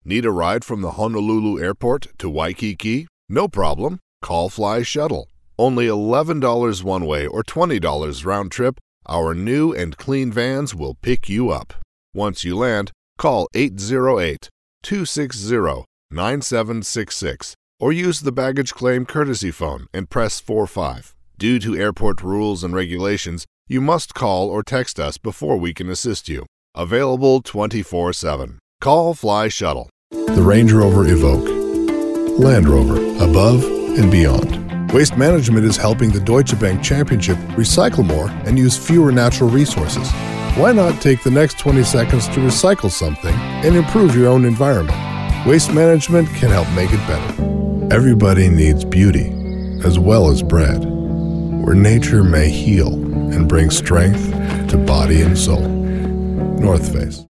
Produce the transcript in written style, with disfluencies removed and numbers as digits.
Need a ride from the Honolulu airport to Waikiki? No problem. Call Fly Shuttle. Only $11 one way or $20 round trip. Our new and clean vans will pick you up. Once you land, call 808-260-9766 or use the baggage claim courtesy phone and press 45. Due to airport rules and regulations, you must call or text us before we can assist you. Available 24/7. Call Fly Shuttle. The Range Rover Evoque. Land Rover, above and beyond. Waste Management is helping the Deutsche Bank Championship recycle more and use fewer natural resources. Why not take the next 20 seconds to recycle something and improve your own environment? Waste Management can help make it better. Everybody needs beauty as well as bread, where nature may heal and bring strength to body and soul. North Face.